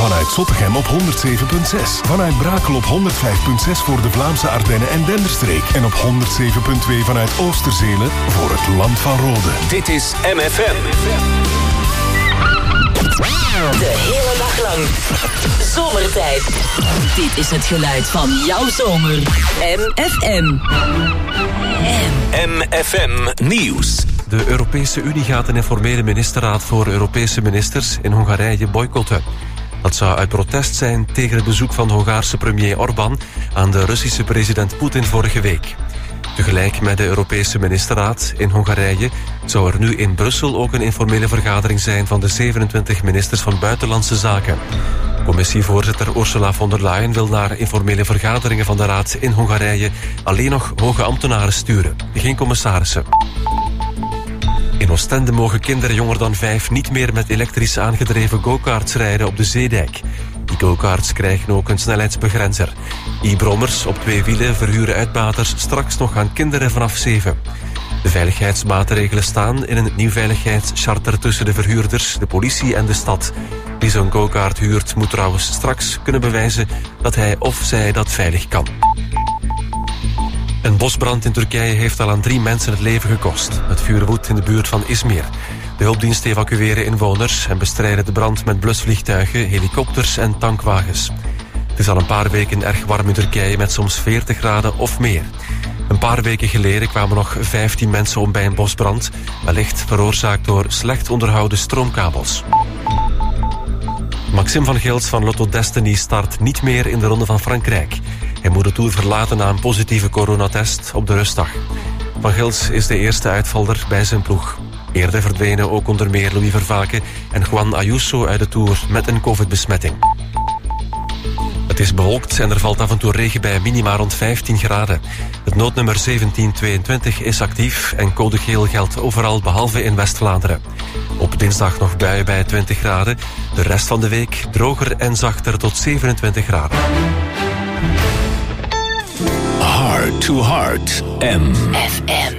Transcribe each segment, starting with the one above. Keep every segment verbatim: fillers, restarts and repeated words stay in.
Vanuit Zottegem op honderd zeven komma zes. Vanuit Brakel op honderd vijf komma zes voor de Vlaamse Ardennen en Denderstreek. En op honderd zeven komma twee vanuit Oosterzele voor het Land van Rode. Dit is M F M. De hele dag lang. Zomertijd. Dit is het geluid van jouw zomer. M F M. M F M Nieuws. De Europese Unie gaat een informele ministerraad voor Europese ministers in Hongarije boycotten. Dat zou uit protest zijn tegen het bezoek van de Hongaarse premier Orbán aan de Russische president Poetin vorige week. Tegelijk met de Europese ministerraad in Hongarije zou er nu in Brussel ook een informele vergadering zijn van de zevenentwintig ministers van Buitenlandse Zaken. Commissievoorzitter Ursula von der Leyen wil naar informele vergaderingen van de Raad in Hongarije alleen nog hoge ambtenaren sturen, geen commissarissen. In Oostende mogen kinderen jonger dan vijf niet meer met elektrisch aangedreven go-karts rijden op de Zeedijk. Die go-karts krijgen ook een snelheidsbegrenzer. E-brommers op twee wielen verhuren uitbaters straks nog aan kinderen vanaf zeven. De veiligheidsmaatregelen staan in een nieuw veiligheidscharter tussen de verhuurders, de politie en de stad. Wie zo'n go-kart huurt moet trouwens straks kunnen bewijzen dat hij of zij dat veilig kan. Een bosbrand in Turkije heeft al aan drie mensen het leven gekost. Het vuur woedt in de buurt van Izmir. De hulpdiensten evacueren inwoners en bestrijden de brand met blusvliegtuigen, helikopters en tankwagens. Het is al een paar weken erg warm in Turkije met soms veertig graden of meer. Een paar weken geleden kwamen nog vijftien mensen om bij een bosbrand, wellicht veroorzaakt door slecht onderhouden stroomkabels. Maxime van Gils van Lotto Destiny start niet meer in de Ronde van Frankrijk. Hij moet de Tour verlaten na een positieve coronatest op de rustdag. Van Gils is de eerste uitvaller bij zijn ploeg. Eerder verdwenen ook onder meer Louis Vervaeke en Juan Ayuso uit de Tour met een covid-besmetting. Het is bewolkt en er valt af en toe regen bij minima rond vijftien graden. Het noodnummer zeventien tweeëntwintig is actief en code geel geldt overal behalve in West-Vlaanderen. Op dinsdag nog buien bij twintig graden. De rest van de week droger en zachter tot zevenentwintig graden. Heart to Heart M F M.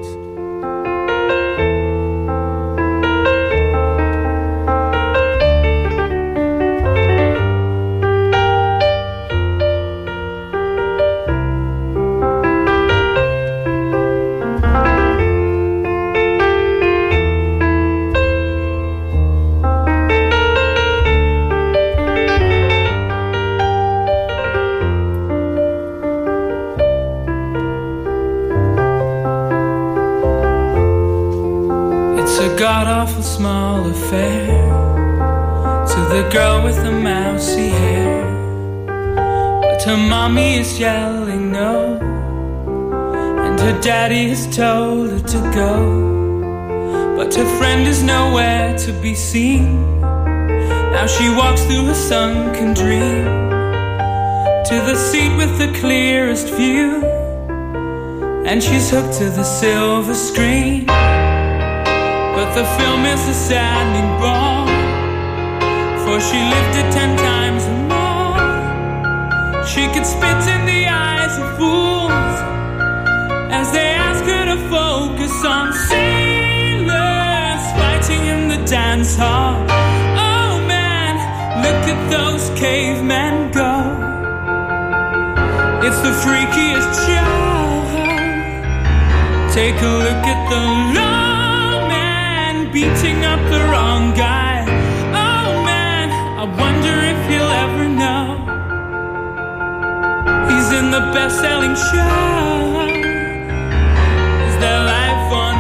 God-awful small affair to the girl with the mousy hair, but her mommy is yelling no, and her daddy has told her to go, but her friend is nowhere to be seen. Now she walks through her sunken dream to the seat with the clearest view, and she's hooked to the silver screen. But the film is a saddening bore, for she lived it ten times or more. She could spit in the eyes of fools as they ask her to focus on sailors fighting in the dance hall. Oh man, look at those cavemen go. It's the freakiest show. Take a look at the love beating up the wrong guy. Oh man, I wonder if he'll ever know he's in the best-selling show. Is there life on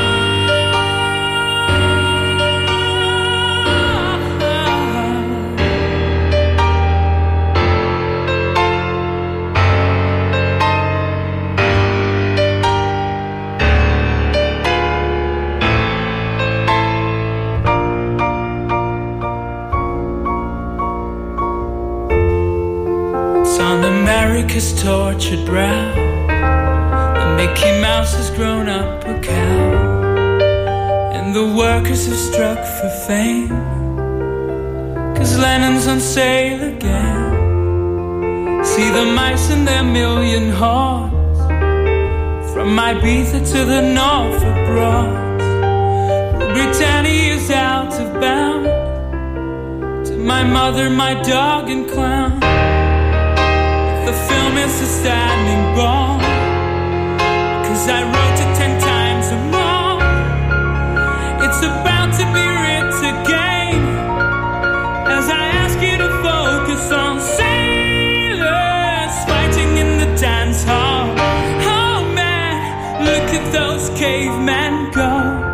America's tortured brow? The Mickey Mouse has grown up a cow, and the workers have struck for fame, 'cause Lennon's on sale again. See the mice and their million hordes, from Ibiza to the Norfolk Broads. Britannia is out of bounds to my mother, my dog and clown. The film is a standing ball, 'cause I wrote it ten times or more. It's about to be writ again, as I ask you to focus on sailors fighting in the dance hall. Oh man, look at those cavemen go.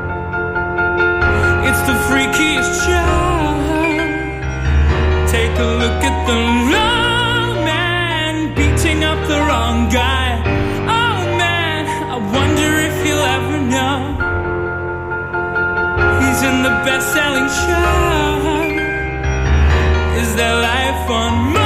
It's the freakiest show. Take a look at the wrong man beating up the wrong guy. Oh man, I wonder if you'll ever know. He's in the best-selling show. Is there life on Mars?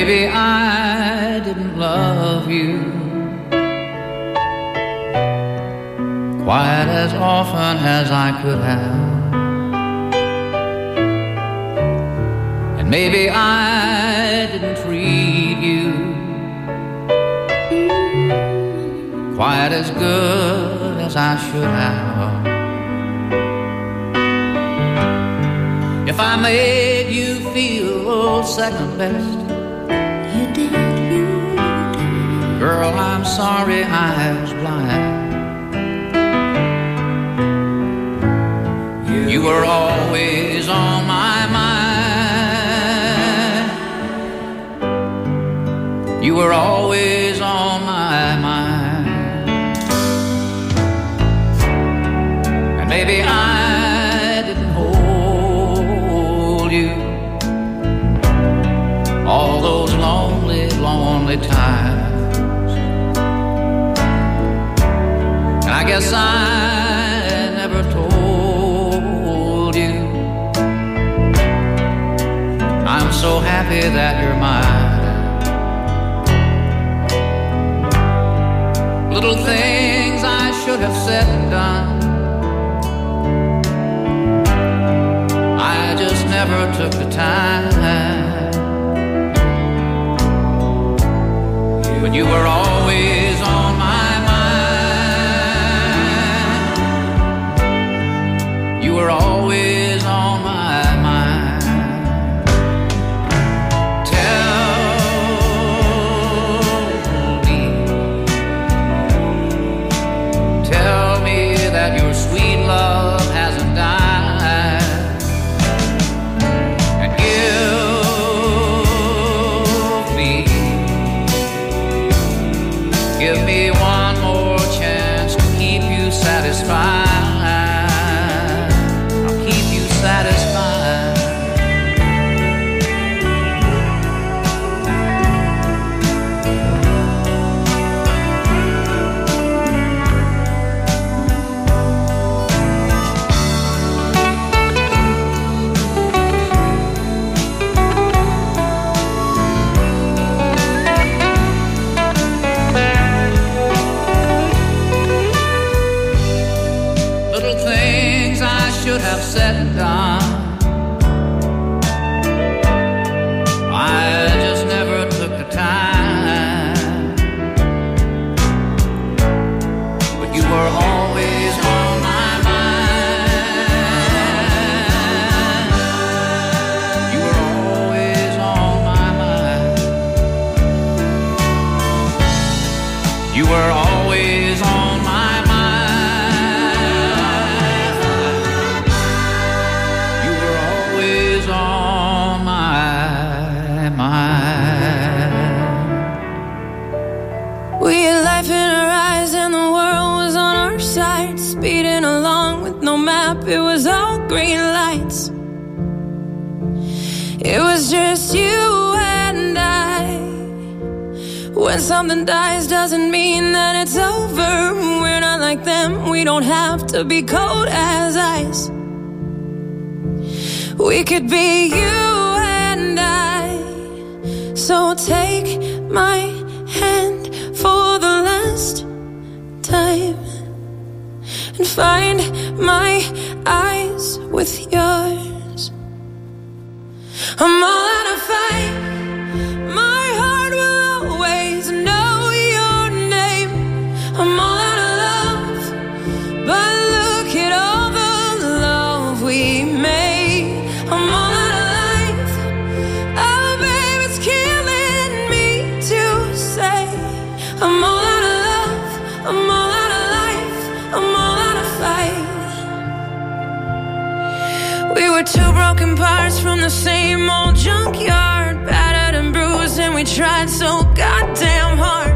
maybe I didn't love you quite as often as I could have, and maybe I didn't treat you quite as good as I should have. If I made you feel second best, you did, you did. Girl, I'm sorry I was blind. You, you were always on my mind. You were always on my mind. And maybe I didn't hold you all those lonely, lonely times. And I guess I never told you I'm so happy that you're mine. Little things I should have said and done, I just never took the time. But you were always on my mind. You were always on my mind. Tell me, tell me that your sweet love hasn't died, and give me Give me one more chance to keep you satisfied. I'll keep you satisfied. Should have said and done, I just never took the time. But you were always on my mind. You were always on my mind. You were always on my mind. We had life in our eyes and the world was on our side, speeding along with no map, it was all green lights. It was just you and I. When something dies doesn't mean that it's over. We're not like them, we don't have to be cold as ice. We could be you and I. So take my hand for the last time and find my eyes with yours. I'm all out of fight. My heart will always know your name. I'm all out of love, but look at all the love we made. I'm all out of life. Oh, babe, it's killing me to say I'm all out of love, I'm all out of life, I'm all out of fight. We were two broken parts from the same old junkyard, battered and bruised, and we tried so goddamn hard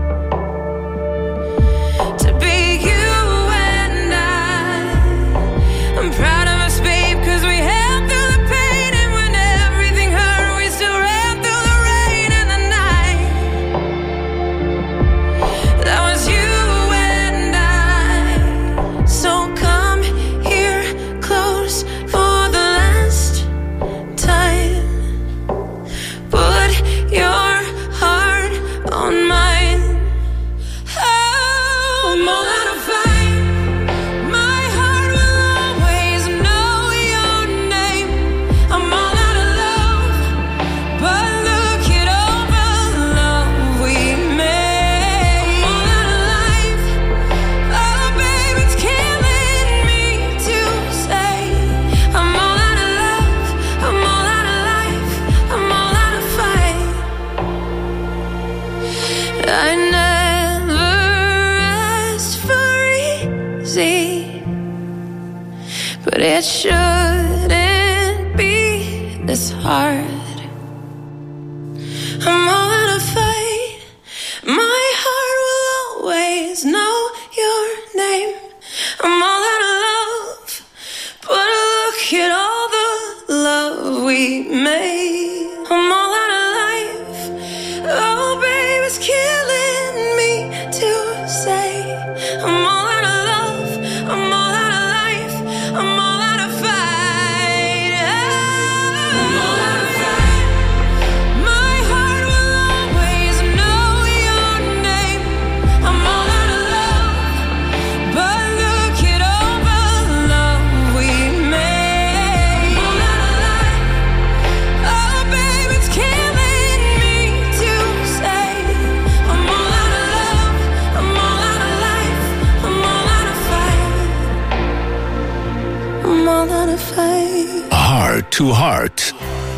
to be you and I. I'm proud of us, babe, cause we held through the pain, and when everything hurt, we still ran through the rain and the night. That was you and I. So come here close for the last time. Put your heart. I'm all out of fight. My heart will always know your name. I'm all out of love, but look at all the love we made. I'm all out of life. Oh, baby, it's killing me to say. I'm all out of love. I'm all out of life. I'm all out of fight. I'm all out of fight. My heart will always know your name. I'm all out of love, but look at all the love we made. I'm all out of life. Oh, baby, it's killing me to say. I'm all out of love. I'm all out of life. I'm all out of fight. I'm all out of fight. Heart to Heart.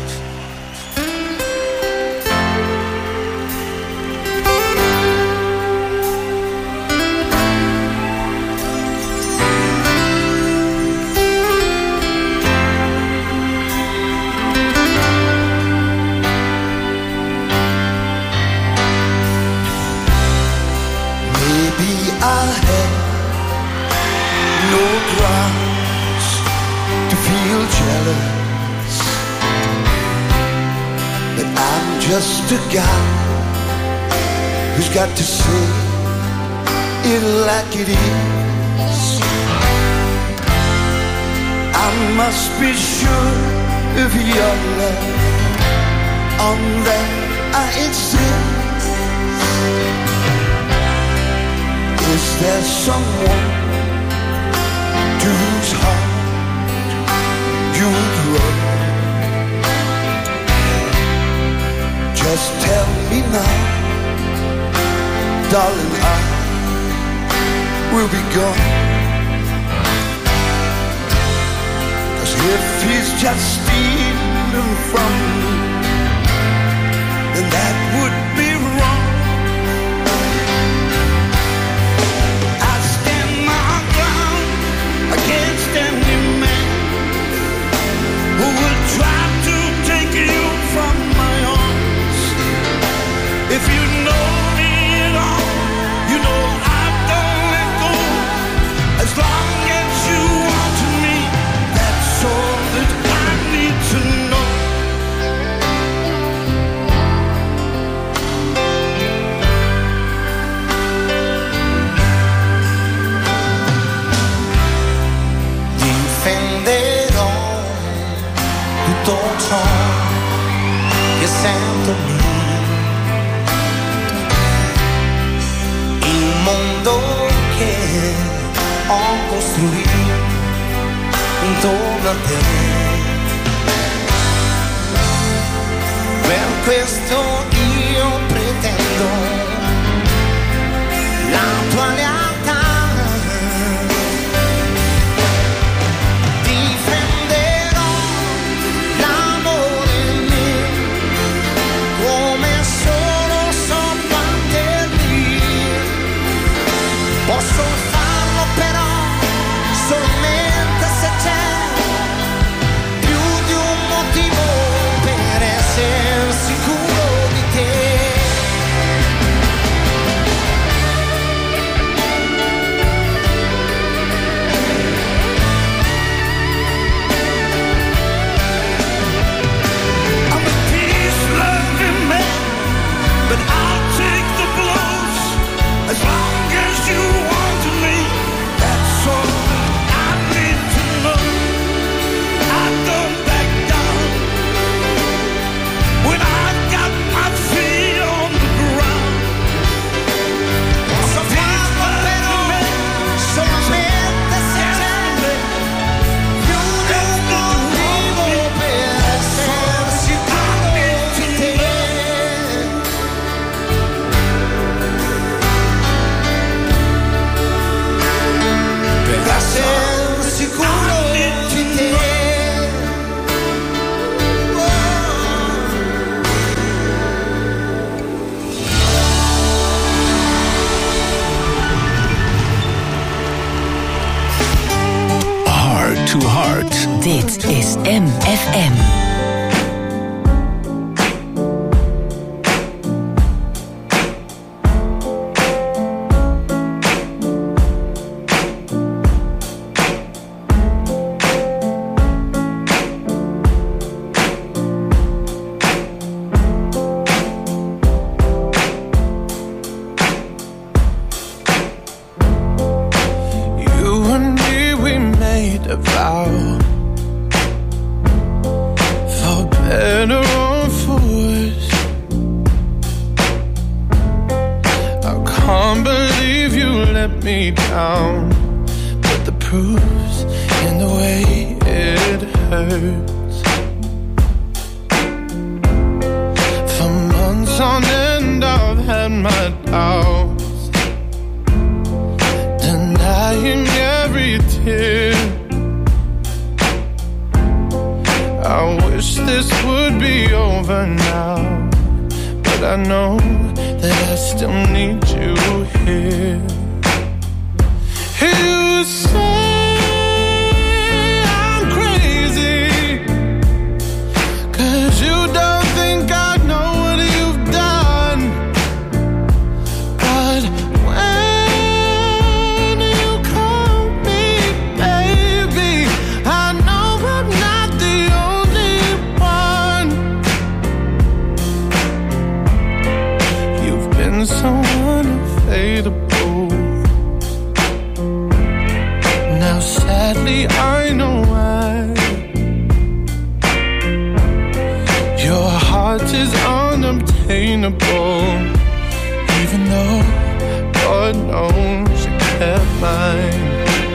Maybe I had no grounds to feel jealous, but I'm just a guy who's got to say it like it is. I must be sure of your love, on that I insist. Is there someone to whose heart you would run? Just tell me now, darling, I will be gone. 'Cause if he's just stealing from me, then that would be wrong. Against any man who will try to take you from my arms. If you know me at all, you know I don't let go. As long as you want me, that's all that I need to know. Difenderò tutto ciò che sento lì, il mondo che ho costruito intorno a te. Per questo io pretendo la tua lealtà. Posso farlo però solamente se c'è più di un motivo per essere sicuro di te. I'm a peace-loving man, but I'll take the blows as long as you want me. That's all I need to know. I don't back down when I got my feet on the ground. Posso farlo però solamente se c'è più di un motivo per essere sicuro di te. Per essere sicuro di te. Heart to Heart. Dit is M F M. me down, but the proof's in the way it hurts. For months on end I've had my doubts, denying every tear. I wish this would be over now, but I know that I still need you here. You say I'm crazy, 'cause you don't think I know what you've done. But when you call me baby, I know I'm not the only one. You've been so unavailable. Now sadly I know why. Your heart is unobtainable, even though God knows you kept mine.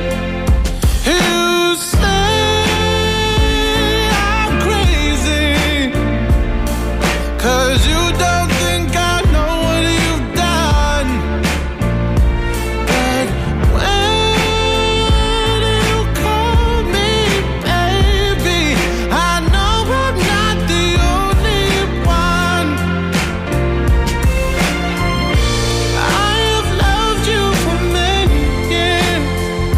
You say I'm crazy, 'cause you don't think I know what you've done. But when you call me baby, I know I'm not the only one. I have loved you for many years,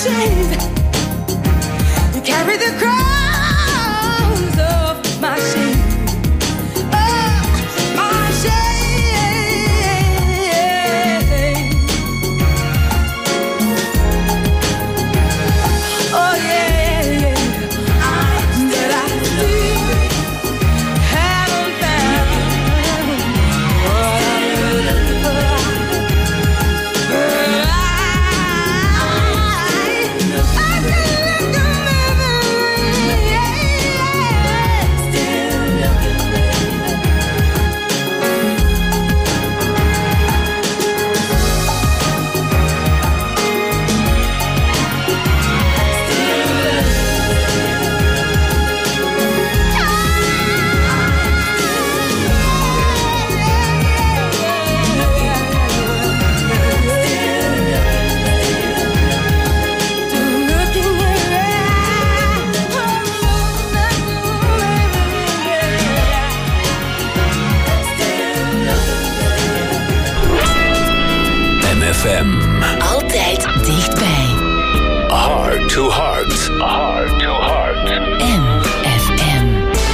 shame. You carry the cross of my shame. Oh, my shame. Oh yeah, yeah. That I still haven't found what I'm looking for. F M. Altijd dichtbij. Heart to heart. Heart to heart. M F M.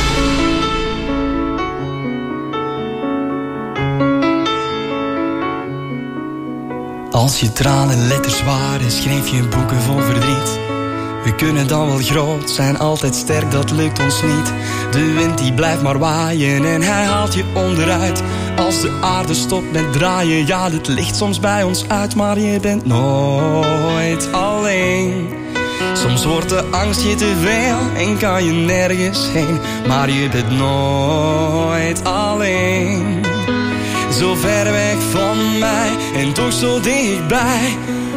Als je tranen letters waren, schreef je boeken vol verdriet. We kunnen dan wel groot zijn, altijd sterk, dat lukt ons niet. De wind die blijft maar waaien en hij haalt je onderuit. Als de aarde stopt met draaien, ja, het ligt soms bij ons uit. Maar je bent nooit alleen. Soms wordt de angst je te veel en kan je nergens heen. Maar je bent nooit alleen. Zo ver weg van mij en toch zo dichtbij.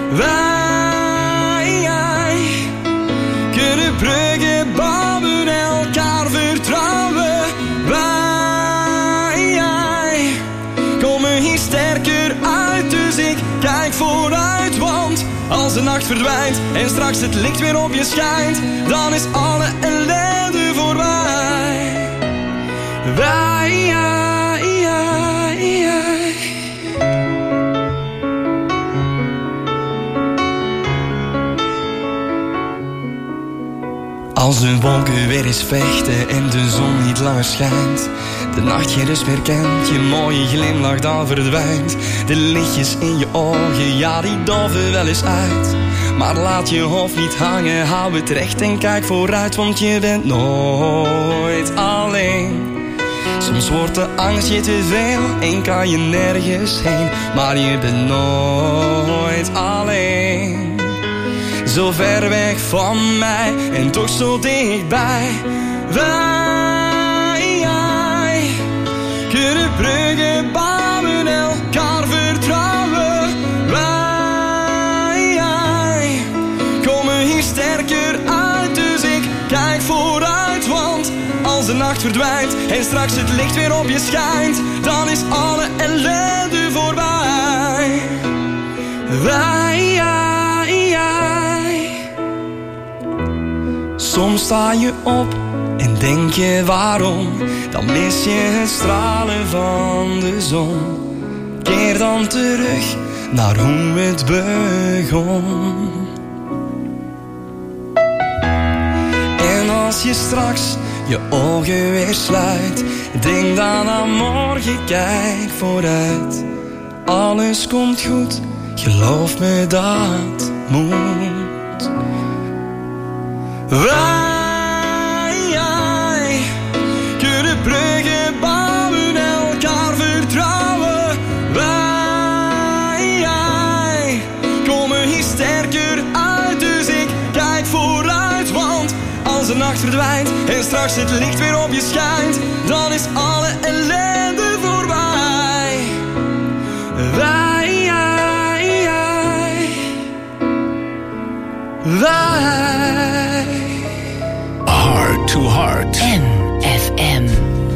Wij kunnen bruggen bouwen, elkaar vertrouwen. Wij komen hier sterker uit, dus ik kijk vooruit. Want als de nacht verdwijnt en straks het licht weer op je schijnt, dan is alle ellende voorbij. Wij, ja, ja, ja. Als de wolken weer eens vechten en de zon niet langer schijnt, de nacht je dus weer kent, je mooie glimlach dan verdwijnt. De lichtjes in je ogen, ja, die doven wel eens uit. Maar laat je hoofd niet hangen, hou het recht en kijk vooruit. Want je bent nooit alleen. Soms wordt de angst je te veel en kan je nergens heen. Maar je bent nooit alleen. Zo ver weg van mij en toch zo dichtbij. Wij kunnen bruggen bouwen, elkaar vertrouwen. Wij komen hier sterker uit, dus ik kijk vooruit. Want als de nacht verdwijnt en straks het licht weer op je schijnt, dan is alle ellende voorbij. Wij, soms sta je op en denk je waarom, dan mis je het stralen van de zon. Keer dan terug naar hoe het begon. En als je straks je ogen weer sluit, denk dan aan morgen, kijk vooruit. Alles komt goed, geloof me, dat moet. Wij kunnen bruggen bouwen, elkaar vertrouwen. Wij komen hier sterker uit, dus ik kijk vooruit. Want als de nacht verdwijnt en straks het licht weer op je schijnt, dan is alle ellende voorbij. Wij, wij. Heart to heart. M F M.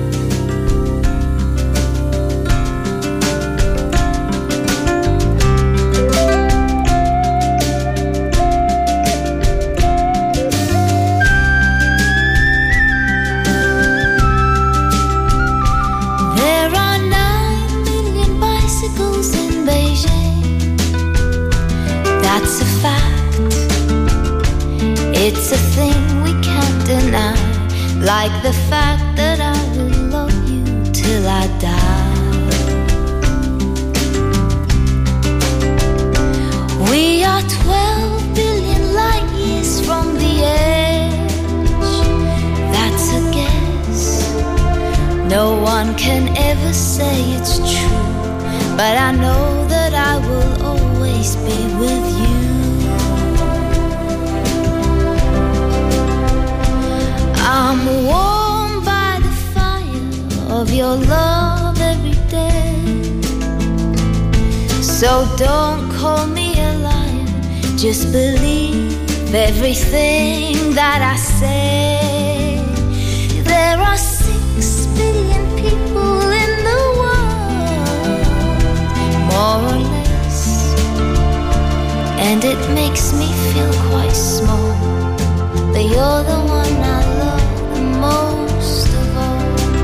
There are nine million bicycles in Beijing. That's a fact. It's a thing we can't deny, like the fact that I will love you till I die. We are twelve billion light years from the edge. That's a guess. No one can ever say it's true, but I know that I will always be with you. I'm warmed by the fire of your love every day. So don't call me a liar, just believe everything that I say. There are six billion people in the world, more or less, and it makes me feel quite small, but you're the one I love the most of all.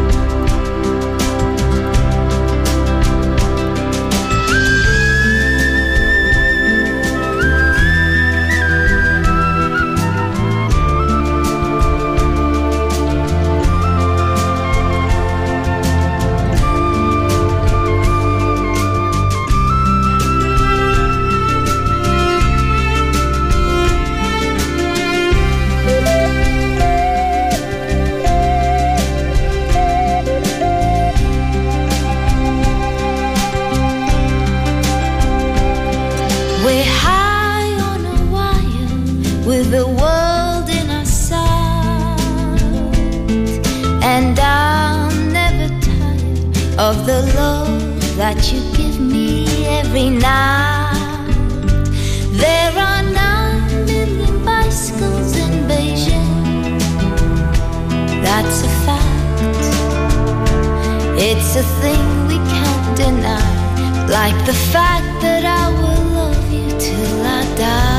The world in our sight, and I'm never tired of the love that you give me every night. There are nine million bicycles in Beijing. That's a fact. It's a thing we can't deny, like the fact that I will love you till I die.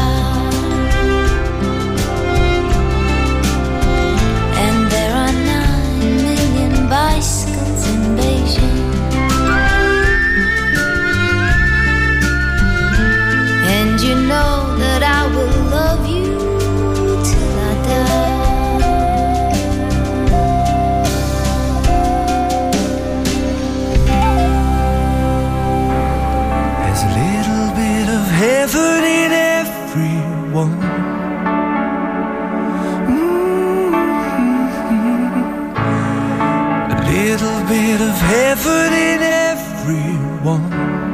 Bicycles in Beijing, and you know that I will love you till I die. There's a little bit of heaven in everyone. Little bit of heaven in everyone.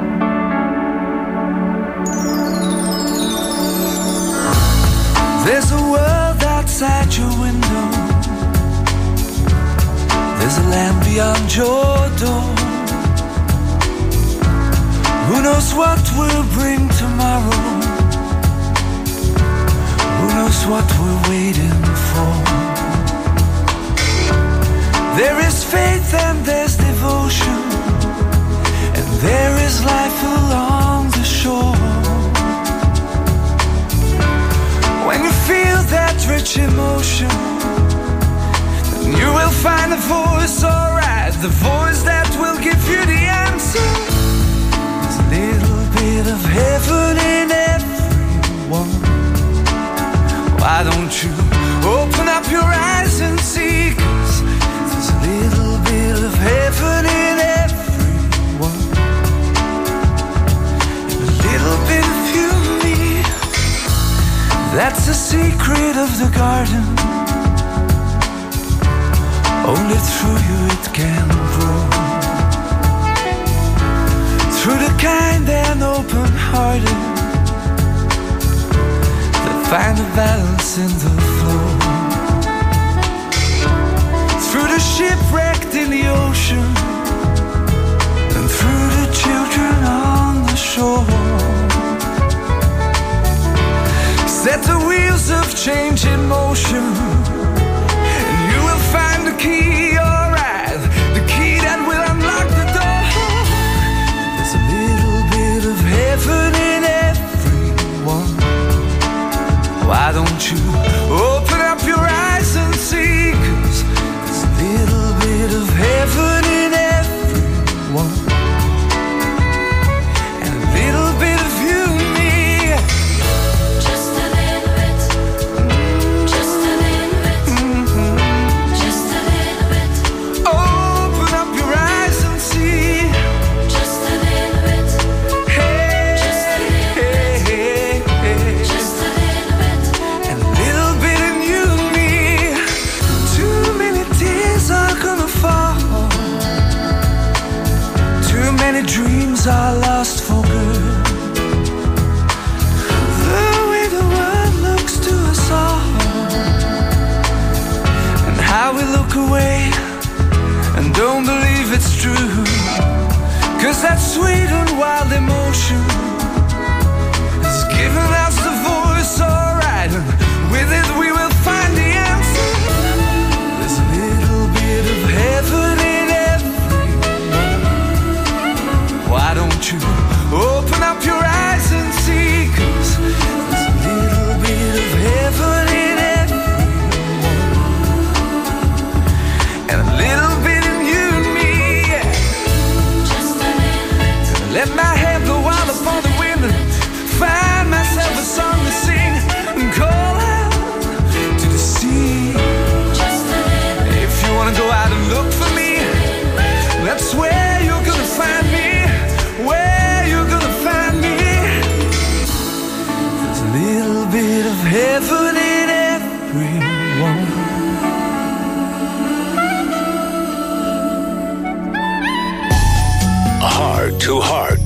There's a world outside your window. There's a land beyond your door. Who knows what will bring tomorrow? Who knows what we're waiting for? There is faith and there's devotion, and there is life along the shore. When you feel that rich emotion, then you will find a voice, alright, the voice that will give you the answer. There's a little bit of heaven in everyone. Why don't you open up your eyes and see? There's a little bit of heaven in everyone, and a little bit of you and me. That's the secret of the garden. Only through you it can grow. Through the kind and open-hearted that find a balance in the flow. Through the shipwrecked in the ocean, and through the children on the shore. Set the wheels of change in motion, and you will find the key, alright, the key that will unlock the door. There's a little bit of heaven in everyone. Why don't you open up your eyes and see? 'Cause there's a little bit of heaven in everyone, and a little bit of you and me. Just a little bit, that sweet and wild emotion has given us the voice, alright, and with it we will find the answer. There's a little bit of heaven in everyone. Why don't you open up your eyes and see? 'Cause there's a little bit of heaven in everyone, and a little bit in you and me, yeah. Just a little. Let my head go out upon the wind and find myself a song to sing and call out to the sea. Just a little. If you wanna go out and look for me, that's where you're gonna find me. Where you're gonna find me. There's a little bit of heaven in everyone. Heart to Heart.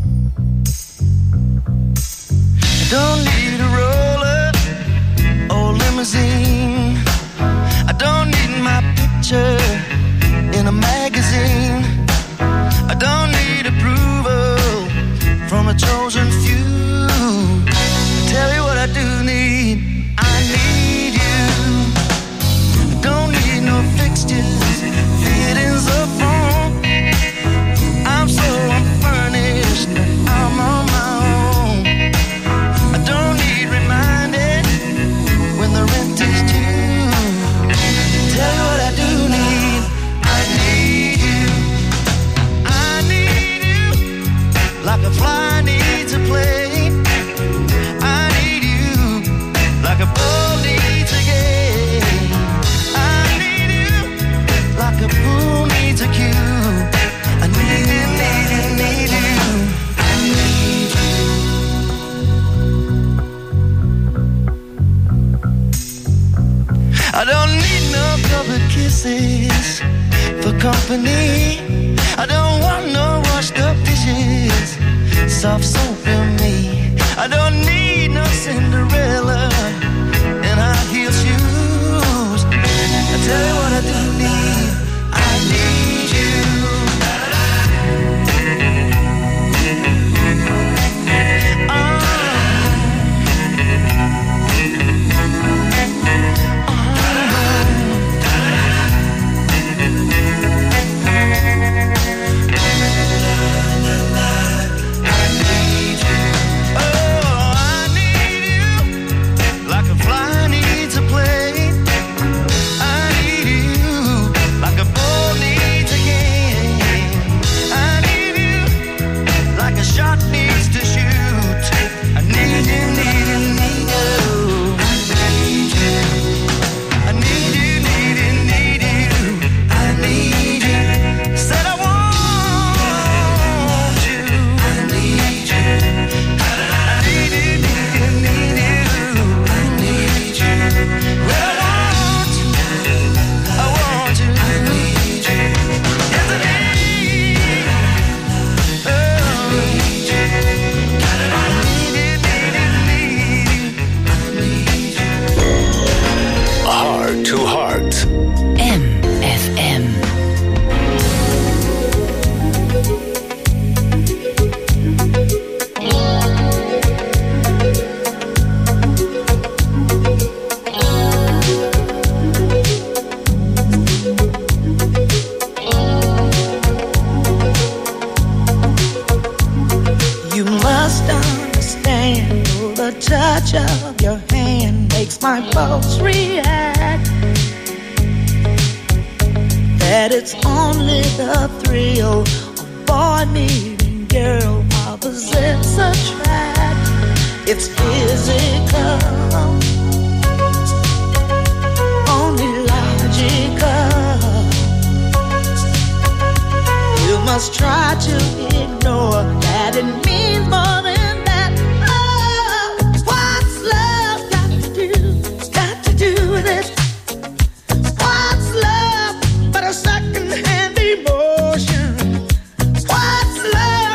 I don't need a roller or limousine. I don't need my picture in a magazine. I don't need approval from a chosen few. I tell you what I do need. I need you. I don't need no fixtures, fittings or phone. I'm so unfurnished, I'm on my own. I don't need reminded when the rent is due. Tell you what I do need. I need you. I need you like a fly needs a plane. I need you like a ball needs a game. I need you like a pool needs a cue. I need you, need you, need you. I need you. I don't need no couple kisses for company. I don't want no washed up dishes, soft soap in me. I don't need no Cinderella and high heel shoes. I tell you what I do need. I need you.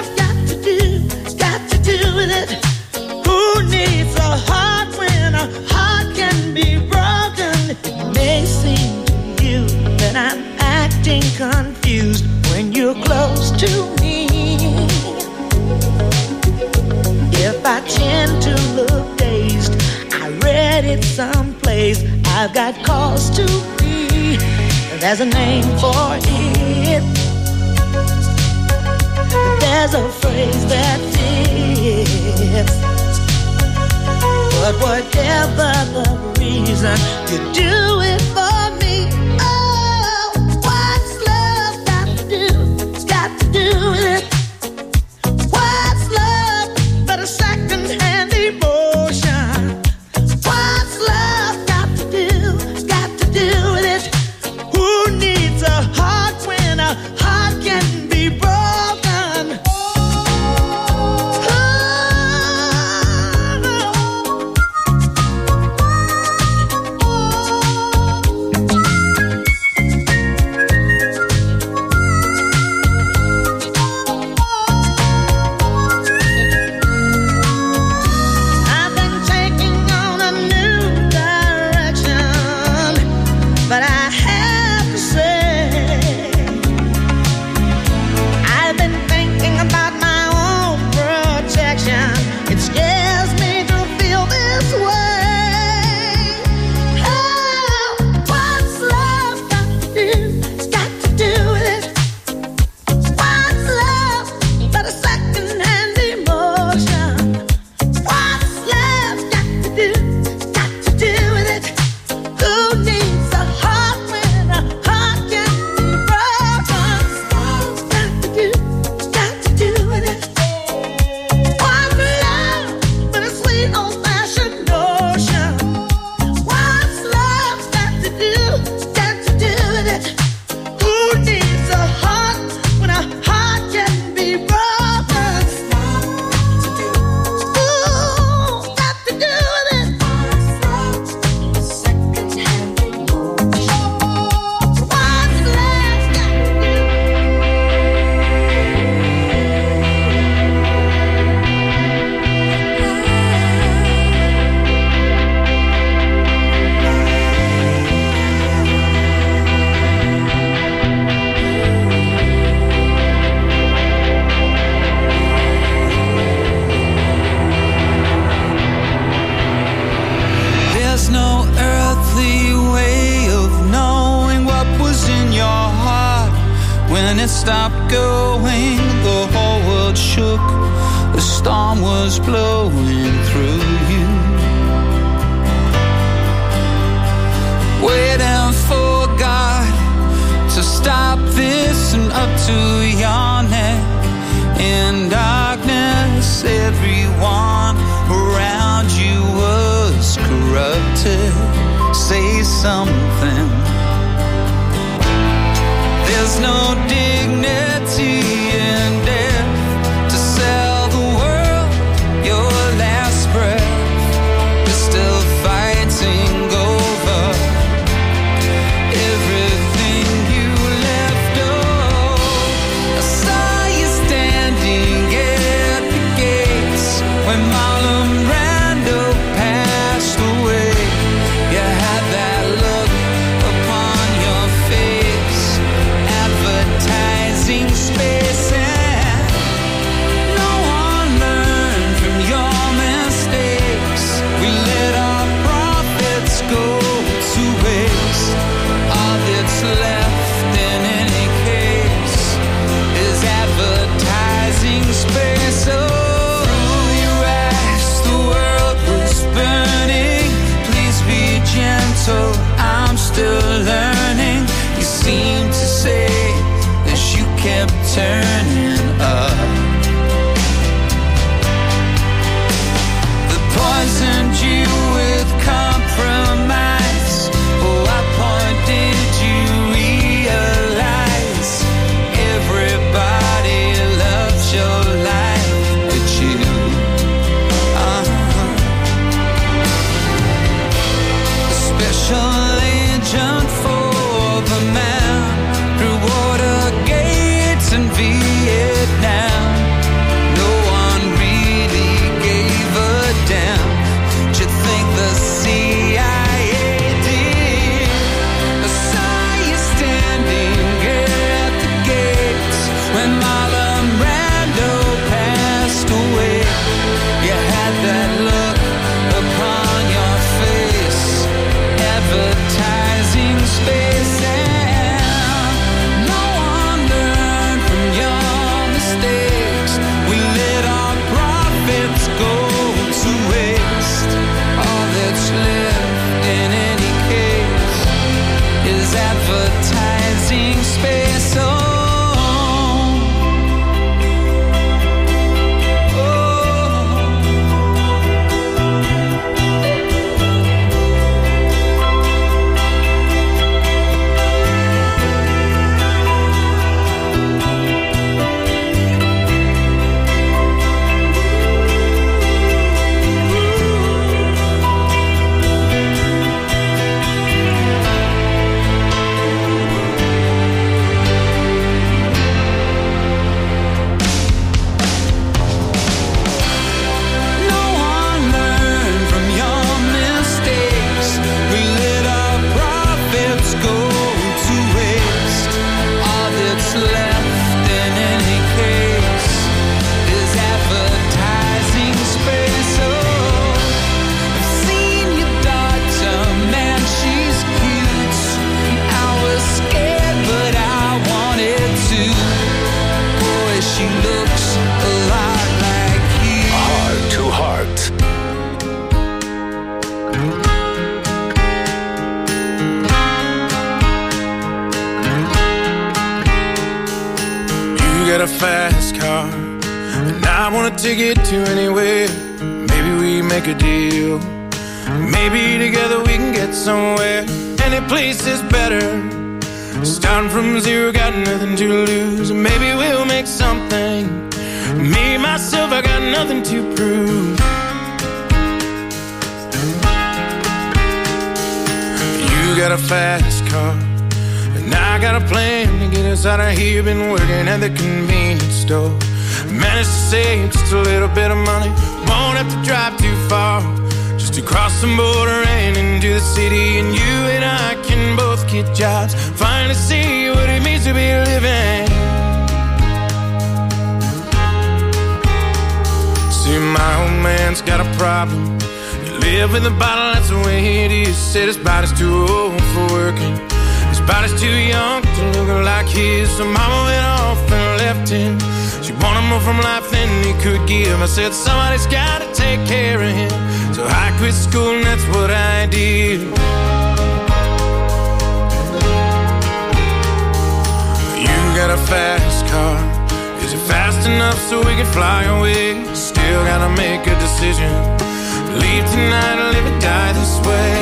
Who needs a heart when a headed someplace. I've got cause to be. There's a name for it. There's a phrase that fits. But whatever the reason, you do it for me. Oh, what's love got to do? Got to do with it. What's love but a second-hand emotion? What's love got to do? Got to do with it. Who needs a heart when a heart can be broken? For the man through water gates and V A ticket to anywhere. Maybe we make a deal. Maybe together we can get somewhere. Any place is better. Starting from zero, got nothing to lose. Maybe we'll make something. Me, myself, I got nothing to prove. You got a fast car, and I got a plan to get us out of here. Been working at the convenience store. Managed to save just a little bit of money. Won't have to drive too far, just to cross the border and into the city. And you and I can both get jobs, finally see what it means to be living. See, my old man's got a problem. You live with a bottle, that's the way it is. Said his body's too old for working. His body's too young to look like his. So mama went off and left him. She wanted more from life than he could give. I said somebody's gotta take care of him. So I quit school and that's what I did. You got a fast car. Is it fast enough so we can fly away? Still gotta make a decision. Leave tonight or live or die this way.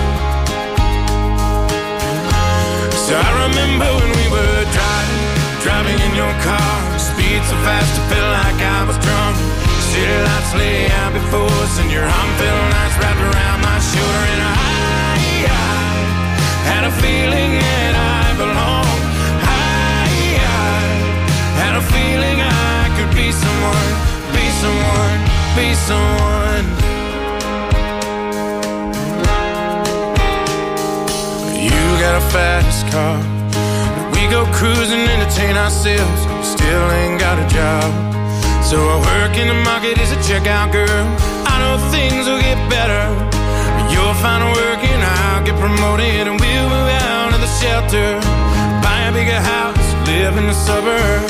So I remember when we were driving, driving in your car. Speed so fast I felt like I was drunk. City lights lay out before us, and your arm felt nice wrapped around my shoulder. And I, I had a feeling that I belonged. I, I had a feeling I could be someone, be someone, be someone. You got a fast car. We go cruising, entertain ourselves. Still ain't got a job. So I work in the market as a checkout girl. I know things will get better. You'll find work and I'll get promoted, and we'll move out of the shelter, buy a bigger house, live in the suburbs.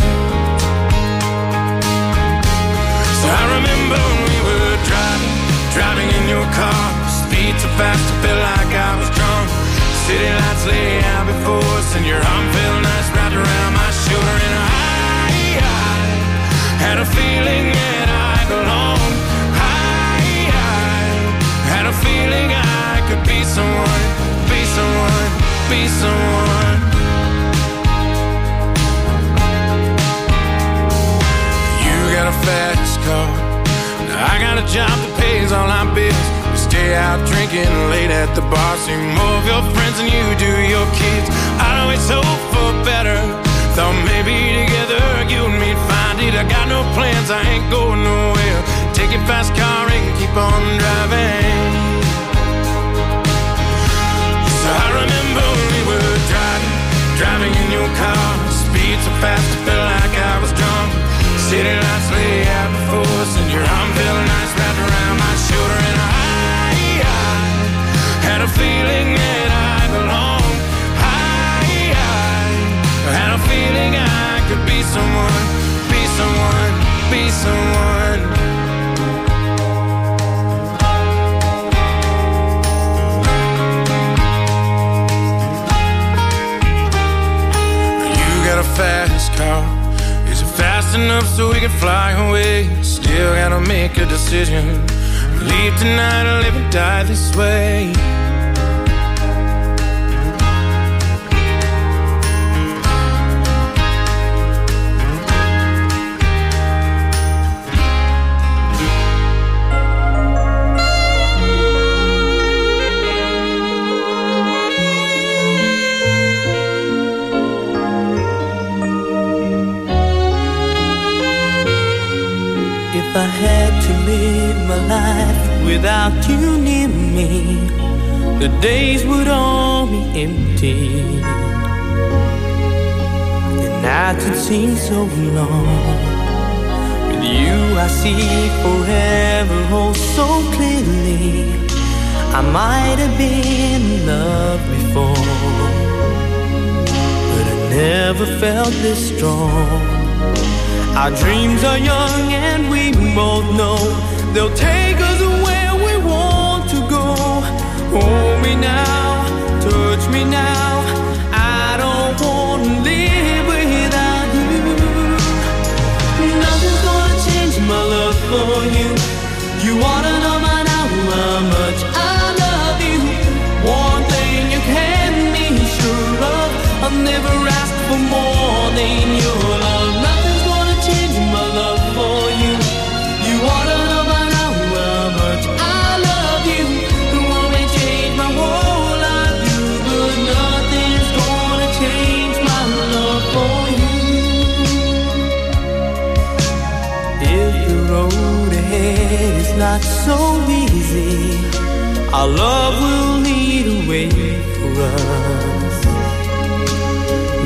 So I remember when we were driving, driving in your car. Speed so fast I felt like I was drunk. City lights lay out before us, and your arm felt nice wrapped around my shoulder. And I, I had a feeling that I belonged. I, I had a feeling I could be someone, be someone, be someone. You got a fast car. Now I got a job that pays all our bills. We stay out drinking late at the bar. See more of your friends than you do your kids. I'd always hope for better. Thought maybe together you and me'd find it. I got no plans, I ain't going nowhere. Take your fast car and keep on driving. So I remember when we were driving, driving in your car. Speed so fast I felt like I was drunk. City lights lay out before us, and your arm felt nice wrapped around my shoulder. And I, I had a feeling that I belonged. I, I had a feeling I could be someone, be someone, be someone. You got a fast car. Is it fast enough so we can fly away? Still gotta make a decision. Leave tonight or live or die this way. If I had to live my life without you near me, the days would all be empty. The nights would seem so long. With you I see forever oh so clearly. I might have been in love before, but I never felt this strong. Our dreams are young and we both know they'll take us where we want to go. Hold me now, touch me now. I don't want to live without you. Nothing's gonna change my love